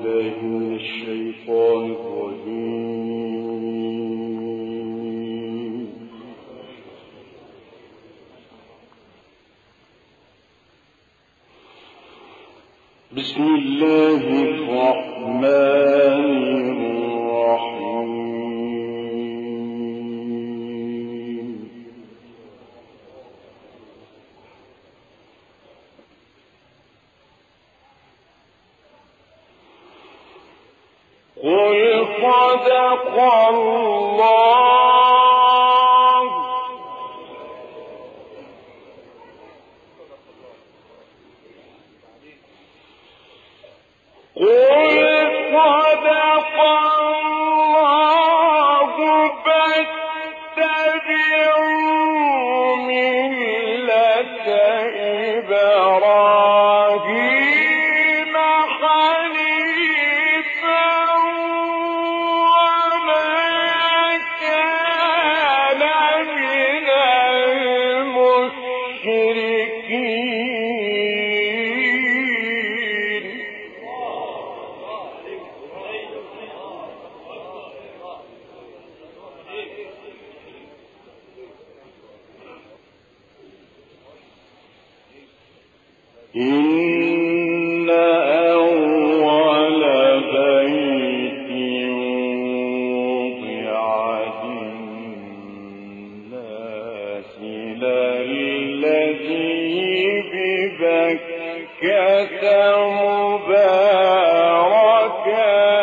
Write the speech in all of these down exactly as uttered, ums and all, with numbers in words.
بالله من الشيطان الرجيم. بسم الله الرحمن الرحيم. قل صدق الله. قل صدق الله فاتبعوا ملة إبراهيم حنيفا وما كان من المشركين. إن أول بيت وضع للناس للذي ببكة مباركا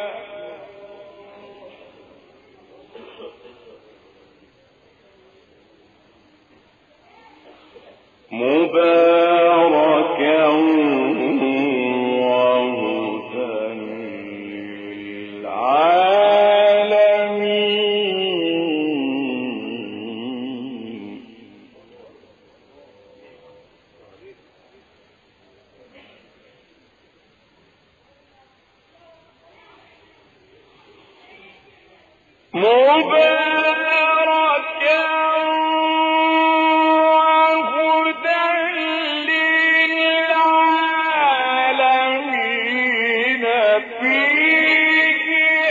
مباركا وهدى للعالمين. مباركا وهدى للعالمين فيه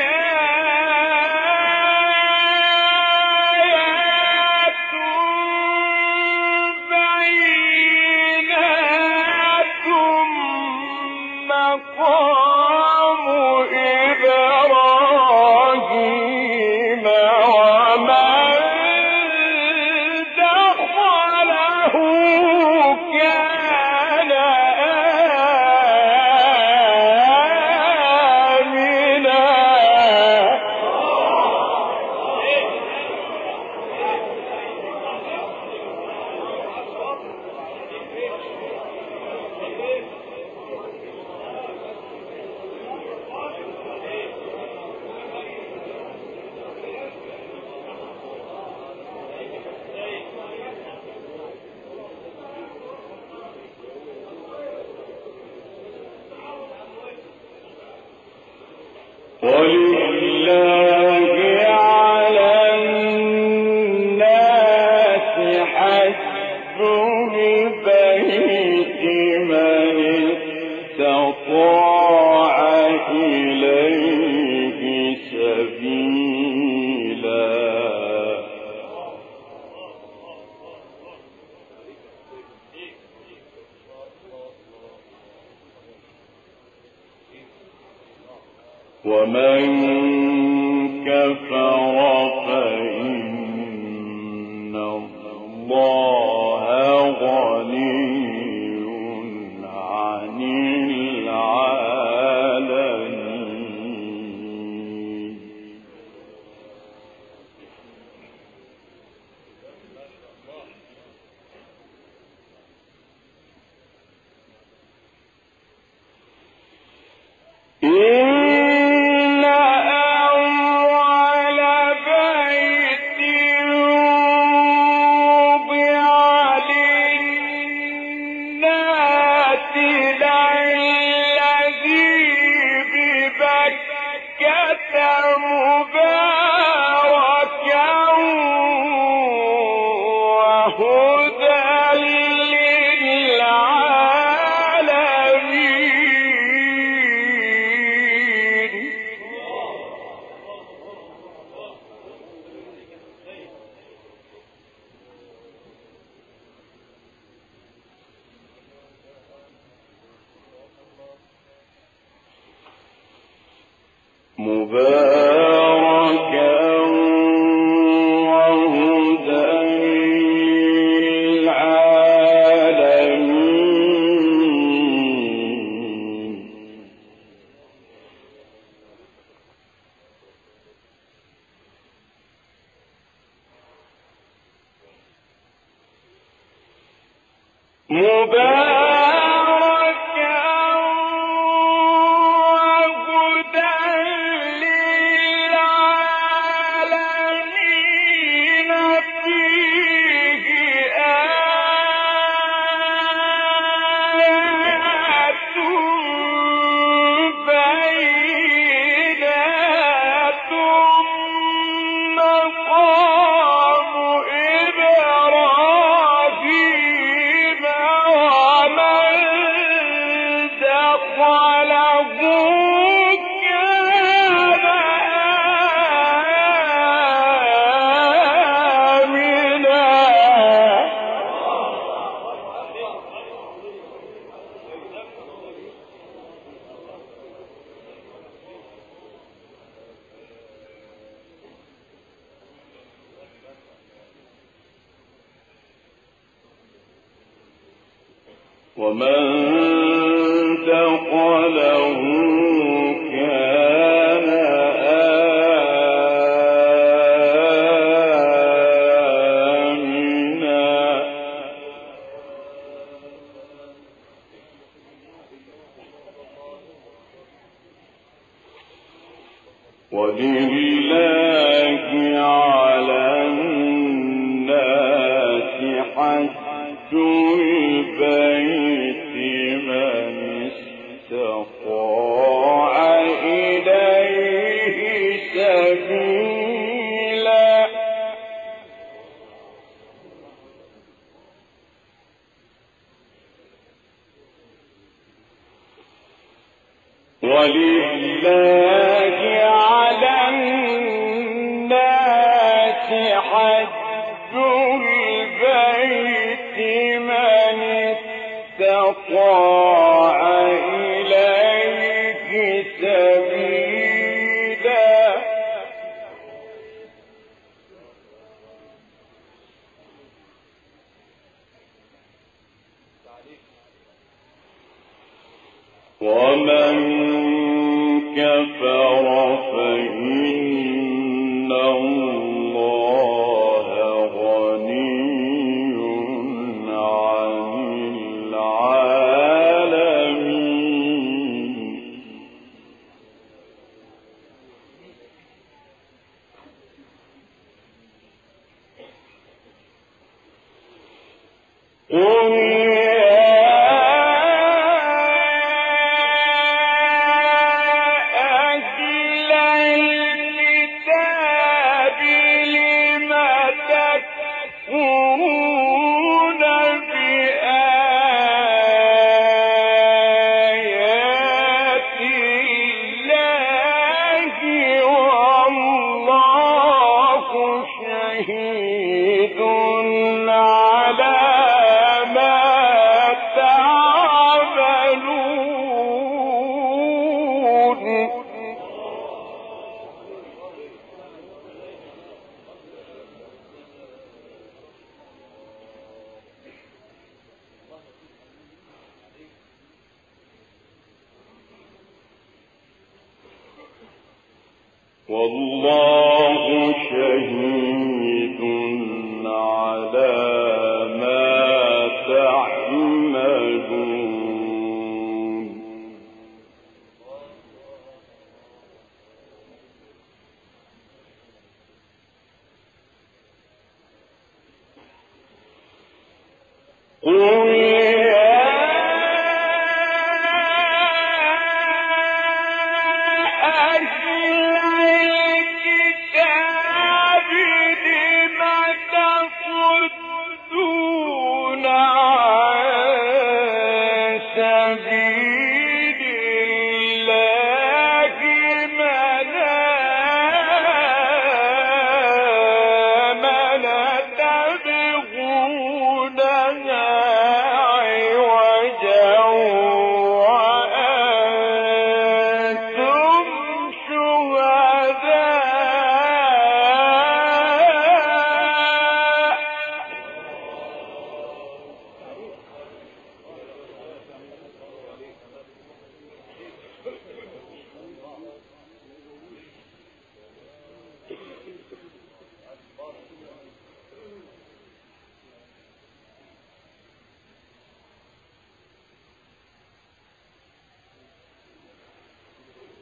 آيات بينات مقام إبراهيم ومن دخله كان آمنا. ولله على الناس حج البيت من استطاع إليه سبيلا. ومن كفر فإن الله غني عن العالمين. إن أول بيت وضع للناس للذي ببكة مباركا وهدى للعالمين. ومن دخله كان آمنا ولله على الناس حج البيت من استطاع إليه سبيلا ولله على الناس حج البيت من استطاع إليه سبيلا ومن كفر فإن الله غني عن العالمين قل والله شهيد على ما تعملون قل شهداء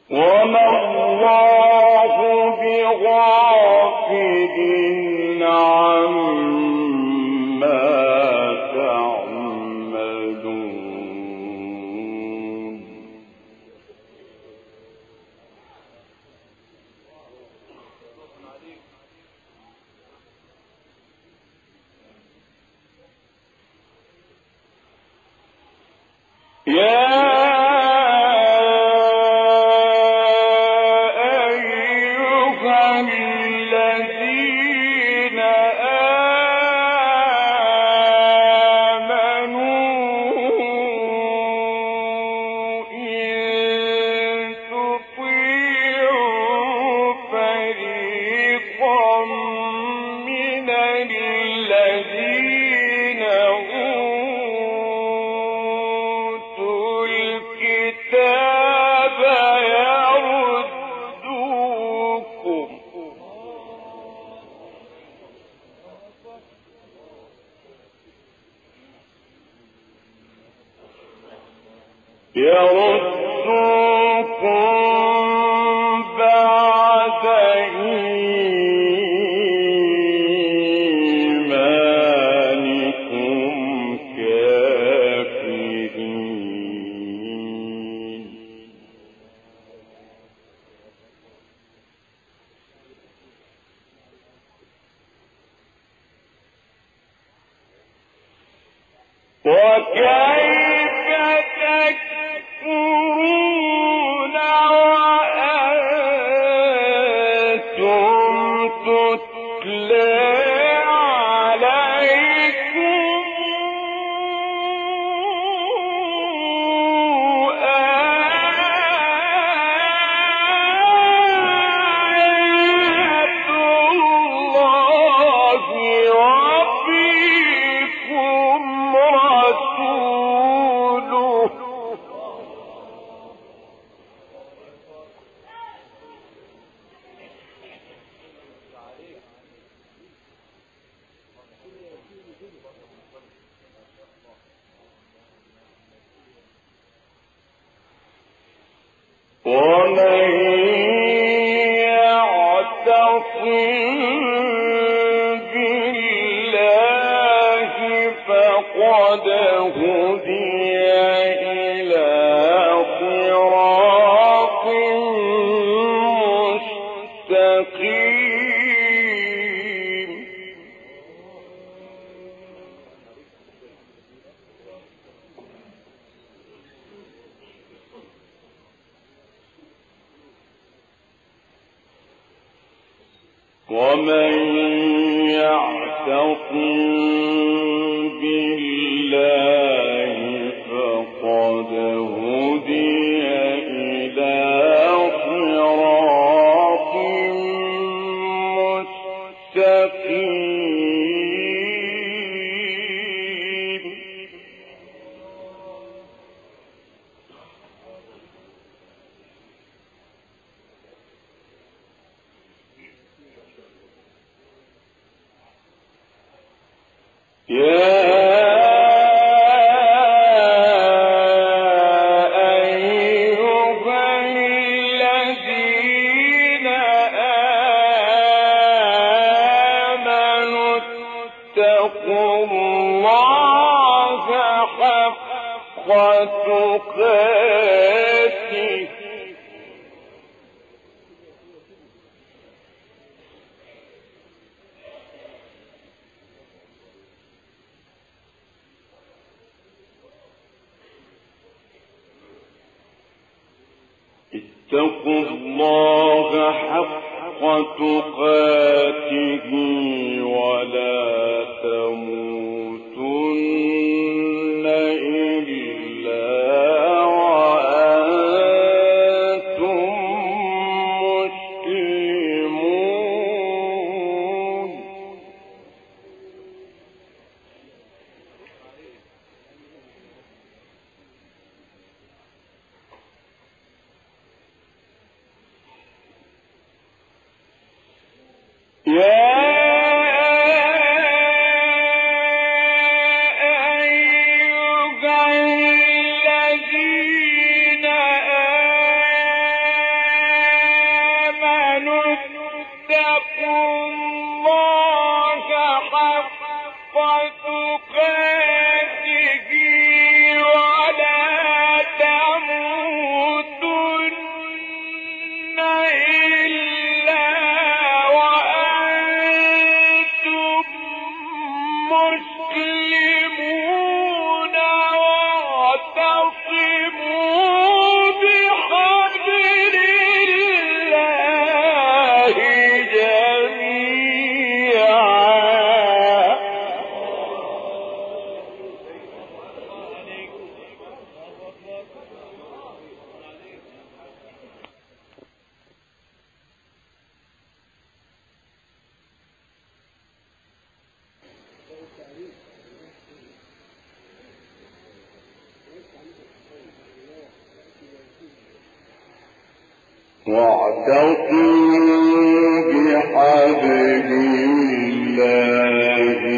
وما الله بغافل عما تعملون يا يردوكم بعد إيمانكم كافرين وكيف تكفرون وأنتم تتلى عليكم آيات الله وفيكم رسوله ومن يعتصم بالله فقد هدي إلى صراط مستقيم ومن يعتصم بالله فقد هدي إلى صراط مستقيم يا أيها الذين آمنوا اتقوا الله حق تقاته اتقوا الله حق تقاته ولا تموتن إلا وأنتم مسلمون يا واعتصموا بحبل الله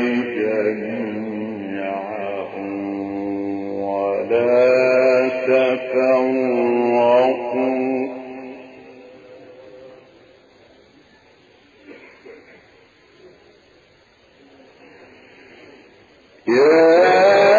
جميعا ولا تفرقوا يا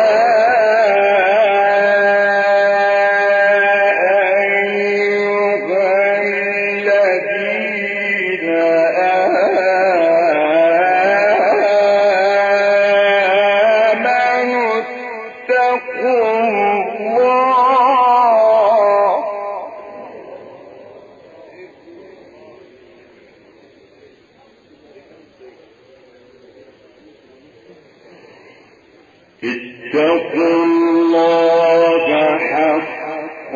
اتقوا الله حق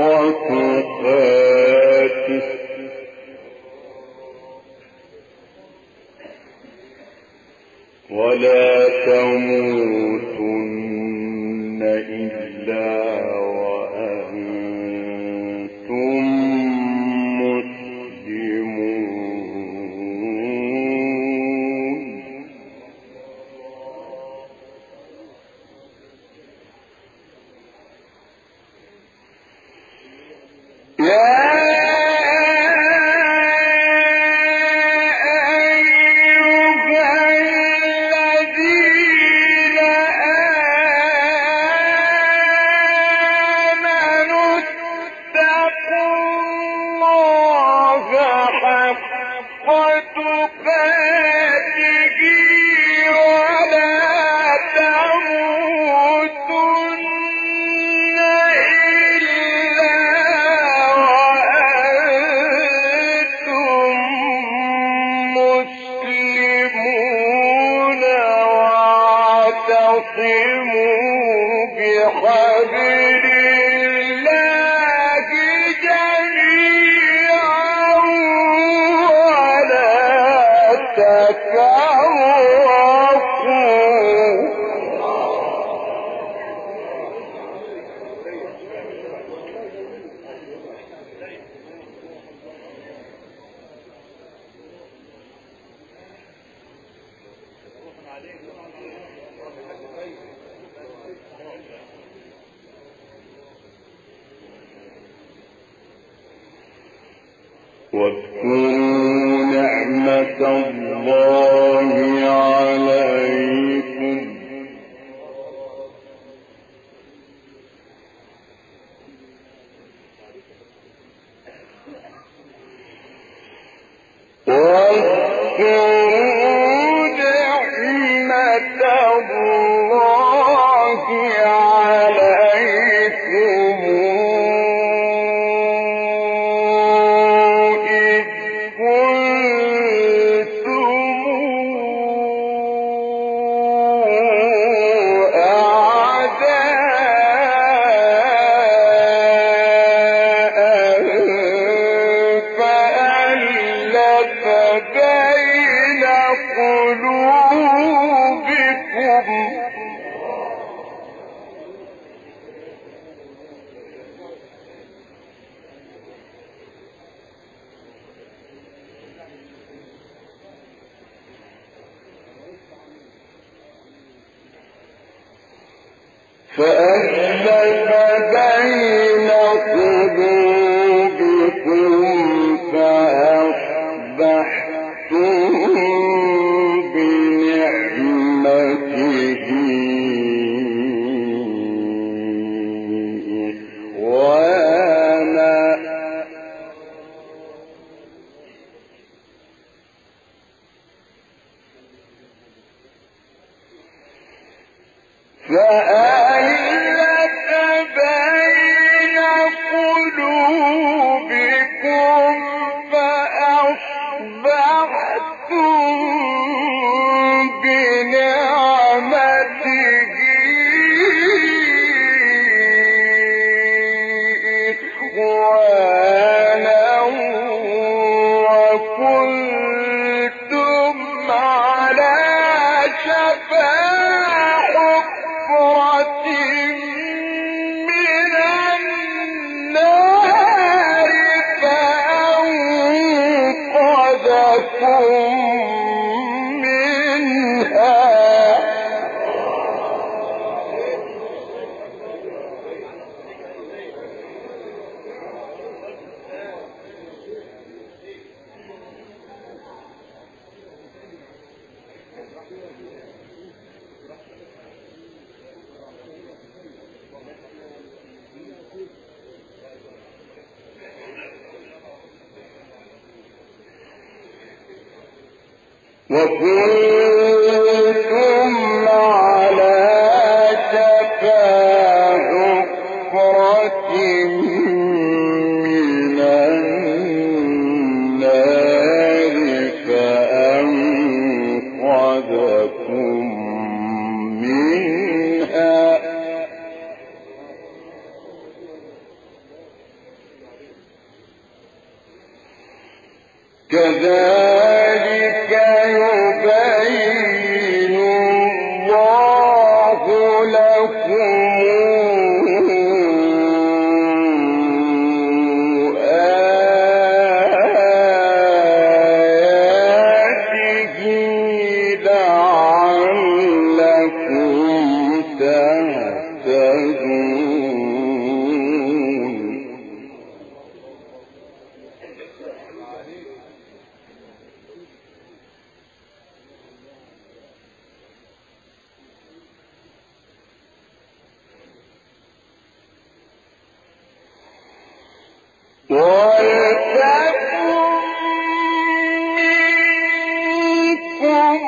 تقاته ولا تموتن إلا وأنتم مسلمون يا واذكروا نعمة الله عليكم واذكروا نعمة الله عليكم فألف بين قلوبكم فأصبحتم بنعمته إخوانا فألف بين قلوبكم فأصبحتم بنعمته إخوانا وكنتم على شفا من النار فأنقذكم وكنتم على شفا حفرة من النار فأنقذكم منها كذلك يبين الله لكم آياته لعلكم تهتدون. وَلْتَكُن مِّنكُمْ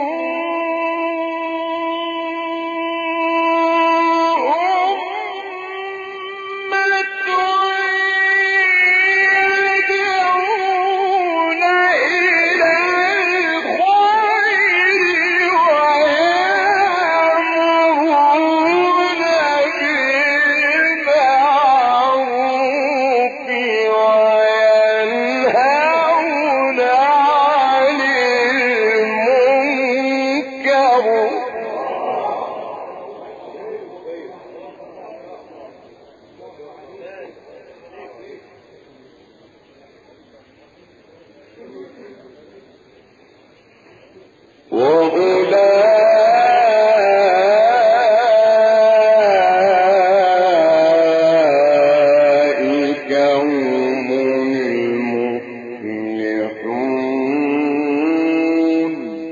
أُمَّةٌ يَدْعُونَ إِلَى الْخَيْرِ وَيَأْمُرُونَ بِالْمَعْرُوفِ وَيَنْهَوْنَ عَنِ الْمُنكَرِ وَأُولَٰئِكَ هُمُ الْمُفْلِحُونَ.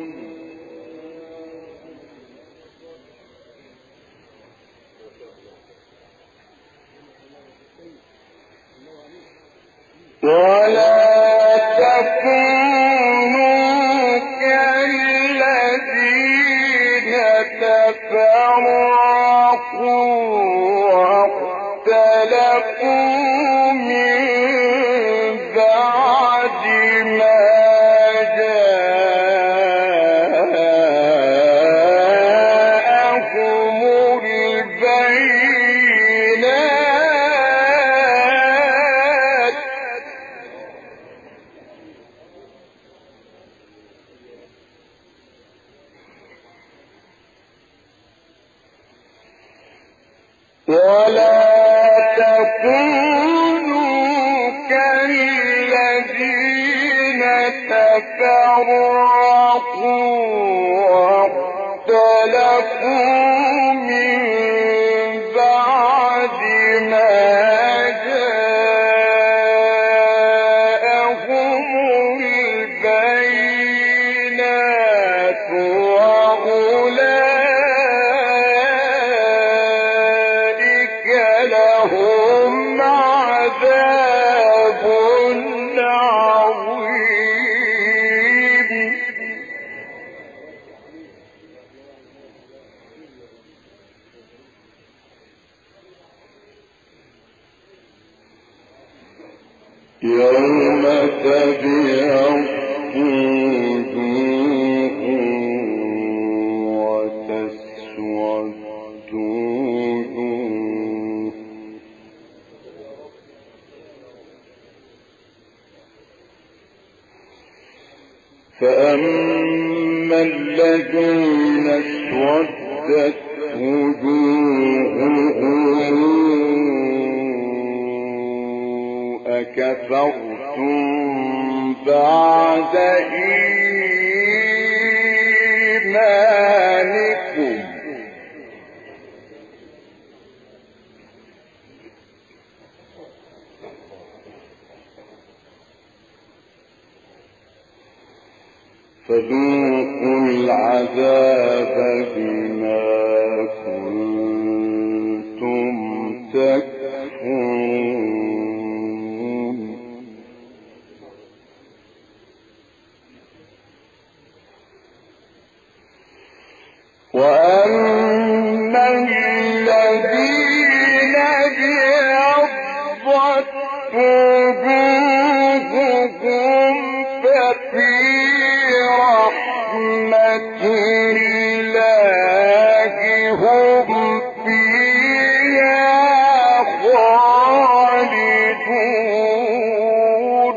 وَلَا تَكُونُوا كَالَّذِينَ تَفَرَّقُوا وَاخْتَلَفُوا مِن بَعْدِ مَا جَاءَهُمُ الْبَيِّنَاتُ وَلَا تَكُونُوا كَالَّذِينَ تَفَرَّقُوا وَاخْتَلَفُوا مِن بَعْدِ مَا جَاءَهُمُ الْبَيِّنَاتُ وَأُولَٰئِكَ لَهُمْ عَذَابٌ عَظِيمٌ. يَوْمَ تَبْيَضُّ وُجُوهٌ وَتَسْوَدُّ وُجُوهٌ فَأَمَّا الَّذِينَ اسْوَدَّتْ وُجُوهُهُمْ أَكَفَرْتُم بَعْدَ إِيمَانِكُمْ فَذُوقُوا الْعَذَابَ بِمَا كُنتُمْ تَكْفُرُونَ. وأما الذين ابيضت وجوههم ففي رحمة الله هم فيها خالدون.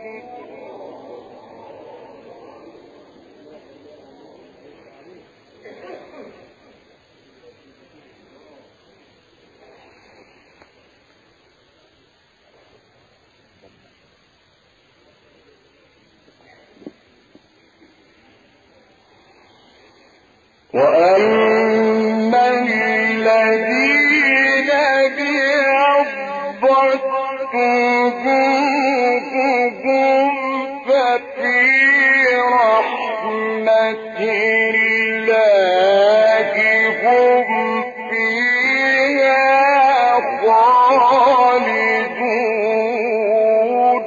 وأما الذين ابيضت وجوههم ففي رحمة الله هم فيها خالدون.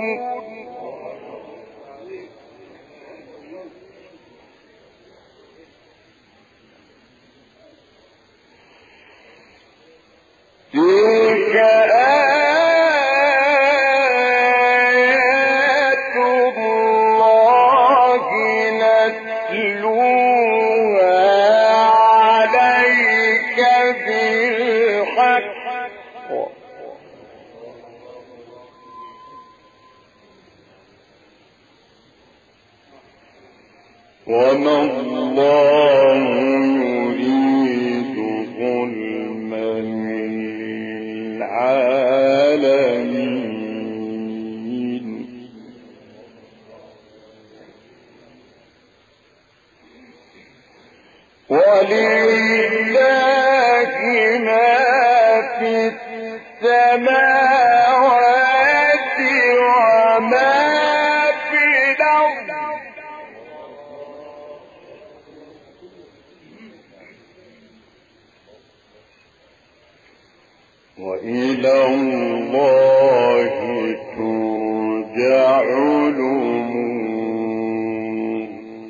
تلك آيات الله نتلوها عليك بالحق وما الله يريد ظلما للعالمين. ولله ما في السماوات وما في الأرض وإلى الله ترجع الأمور.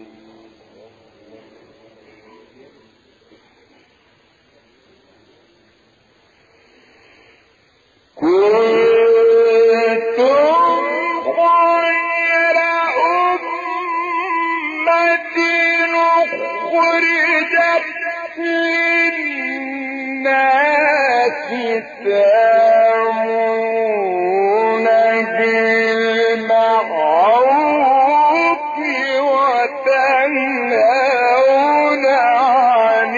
كنتم خير أمة أخرجت للناس تأمرون بالمعروف وتنهون عن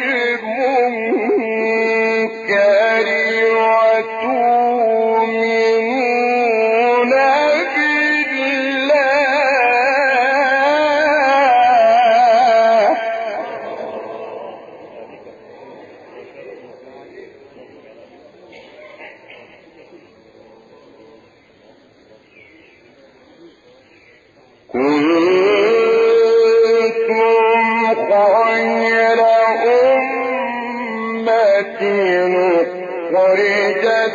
المنكر وتؤمنون بالله. كنتم خير أمة أخرجت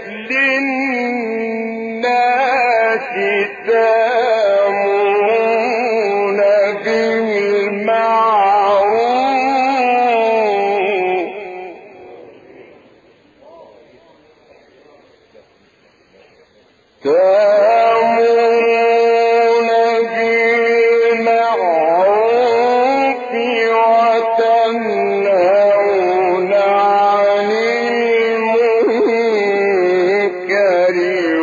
للناس تأمرون بالمعروف تأمرون بالمعروف وتنهون عن المنكر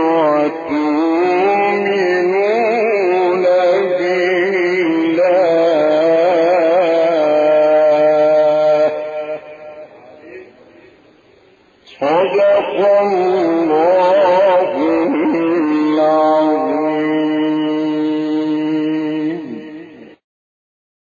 وتؤمنون بالله. صدق الله